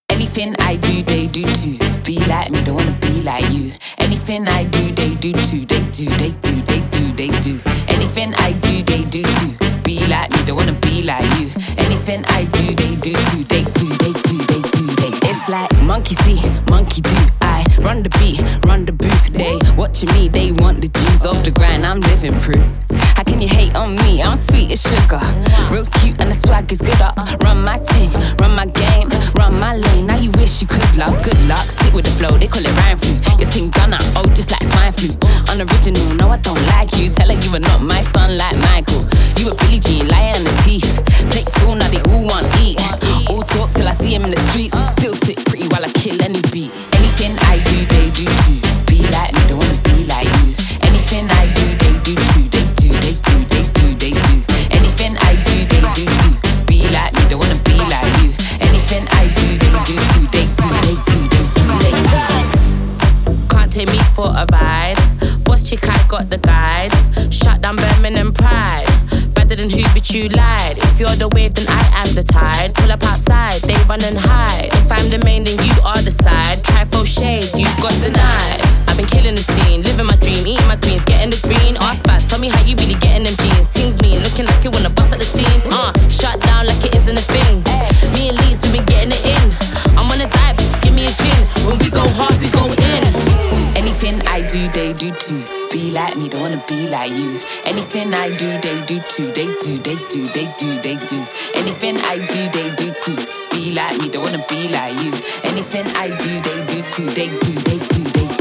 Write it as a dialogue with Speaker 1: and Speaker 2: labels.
Speaker 1: Anything I do, they do too. Be like me, don't wanna be like you. Anything I do, they do too. They do, they do, they do, they do. Anything I do, they do too. Be like me, don't wanna be like you. Anything I do, they do too. They do, they do, they do, they do. It's like monkey see, monkey do. I run the beat, run the booth. They watching me, they want the juice off the grind. I'm living proof. How can you hate on me? I'm sweet as sugar. Real cute and the swag is good up. Run my team, run my game, run my lane. Now you wish you could love. Good luck, sit with the flow, they call it rhyme flu. Your thing done up, oh just like swine flu. Unoriginal, no I don't like you. Tell her you are not my son like Michael. You a Billie Jean, lion on the teeth. Take full, now they all want eat. All talk till I see him in the streets. Still sit pretty while I kill any beat. Anything I do, they do too. Be like me, don't wanna be like you. Anything I do, they do too. They do, they do, they do, they do. Anything I do, they do too. Be like me, don't wanna be like you. Anything I do, they do too. They do, they do, they do, they do.
Speaker 2: Can't take me for a ride. Boss chick, I got the guide. Shut down Birmingham pride. Better than who, but you lied. If you're the wave, then I am the tide. Pull up outside, they run and hide. If I'm the main, then you are the side. Try for shade, you got denied. I've been killing the scene, living my dream, eating my greens, getting the green. Ask back, tell me how you really getting them jeans. Things mean, looking like you wanna bust at the seams. Shut down like it isn't a thing. Me and Leeds, we been getting it in. I'm on a dive, give me a gin. When we go hard, we go in.
Speaker 1: Anything I do, they do too. Be like me, don't wanna be like you. Anything I do, they do too. They do, they do, they do, they do. Anything I do, they do too. Be like me, don't wanna be like you. Anything I do, they do too. They do, they do, they do.